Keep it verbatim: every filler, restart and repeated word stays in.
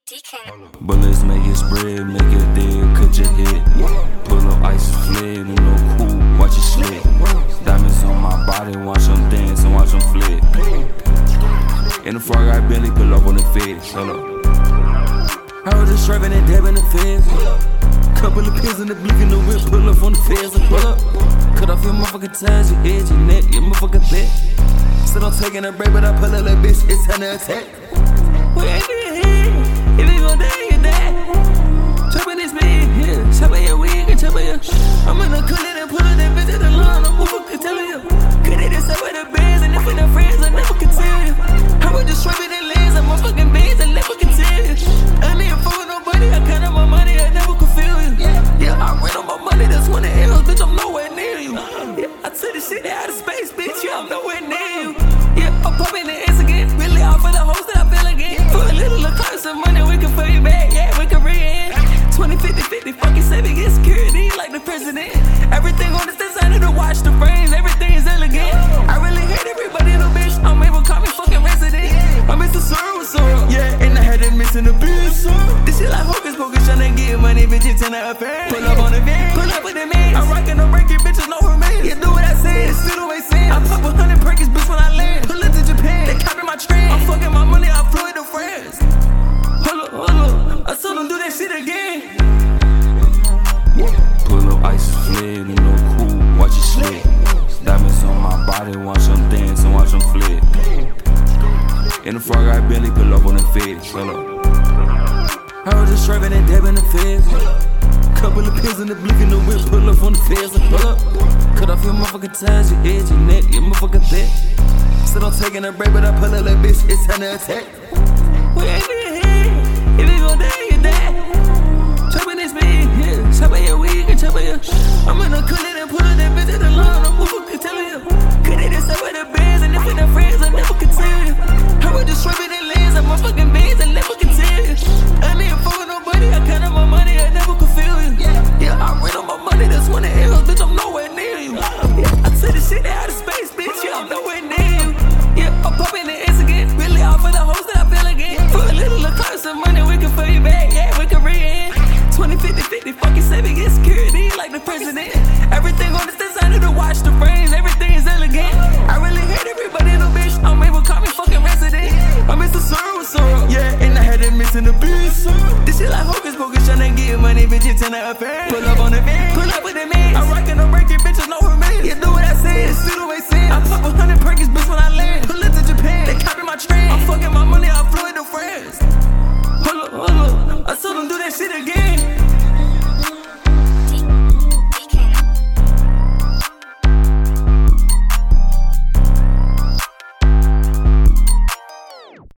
D K. Bullets make it spread, make it dead, cut your head. Pull up ice fled, and no cool, watch it slip. Diamonds on my body, watch them dance and watch them flip. In the frog, I barely pull up on the feds. Hold up. I was just driving and dabbing the feds. Couple of pills in the bleak in the whip, pull up on the feds and pull up. Cut off your motherfucking ties, your edge, your neck, your motherfucking back. Still I'm taking a break, but I pull up like bitch, it's time to attack. We ain't doing here. If you gon' die, you die. Chopping this man, yeah. Chopping your wig and chopping your. I'm gonna cut it and pull it that bitch at the line. I'm motherfucking telling you. Cut it inside with the bands and if with the friends, I never can tell you. I would just straight with the lens, I'm motherfucking bands, I never can tell you. I ain't even fool with nobody, I count on my money, I never could feel you. Yeah, I ran on my money, that's one of the L's, bitch, I'm nowhere near you. Yeah, I took this shit out of space, bitch, yeah, I'm nowhere near you. Yeah, I'm popping the ass again, really all for the hoes that I feel again. For a little of close of money, we can put you back, yeah, we can re-end. twenty, fifty, fifty, fucking saving, get security like the president. Everything on this designer to watch the frames, everything is elegant. I really hate everybody, no bitch, I'm able to call me fucking resident. I'm Mister Sorrow, Sorrow, yeah, and I had it missing the bitch. This shit like hocus pocus, tryna get money, bitch, it's in the affair. Pull up on the van, pull up with the man. I'm rocking the breaking, bitches know who man. You do what I say, it's still the way sense. I pop a hundred perkins, bitch, when I land. Pull up to Japan, they copy my trend. I'm fucking my money, I flew it to France. Hold up, hold up, I told them do that shit again. Pull up ice fled, and no cool, watch it slip. Diamonds on my body, watch them dance and watch them flip. In the frog, I barely pull up on the feds. Hold up. I was just driving and dabbing the feds. Couple of pills in the bleak in the whip, pull up on the feds and pull up. Cut off your motherfucking ties, your edge, your neck, your motherfucking back. Still I'm taking a break, but I pull up like bitch, it's time to attack. We ain't doing here. If you gon' die, you die. Chopping this man, yeah. Chopping your wig and chopping your. I'm gonna cut it and pull it that bitch at the line. I'm motherfucking telling you. Cut it inside with the bands and if with the friends, I never can tell you. I would just straight with the lens, I'm motherfucking bands, I never can tell you. I ain't even fool with nobody, I count on my money, I never could feel you. Yeah, I ran on my money, that's one of the L's, bitch, I'm nowhere near you. Yeah, I took this shit out of space, bitch, yeah, I'm nowhere near you. Yeah, I'm popping the ass again, really all for the hoes that I feel again. For a little of close of money, we can put you back, yeah, we can re-end. twenty, fifty, fifty, fucking saving, get security like the president. Everything on this designer to watch the frames, everything is elegant. I really hate everybody, no bitch, I'm able to call me fucking resident. I'm Mister Sorrow, Sorrow, yeah, and I had it missing the bitch. This shit like hocus pocus, tryna get money, bitch, it's in the affair. Pull up on the van, pull up with the man. I'm rocking the breaking, bitches know who man. You do what I say, it's still the way sense. I pop a hundred perkins, bitch, when I land. Pull it to Japan, they copy my trend. I'm fucking my money, I flew it to France. Hold up, hold up, I told them do that shit again.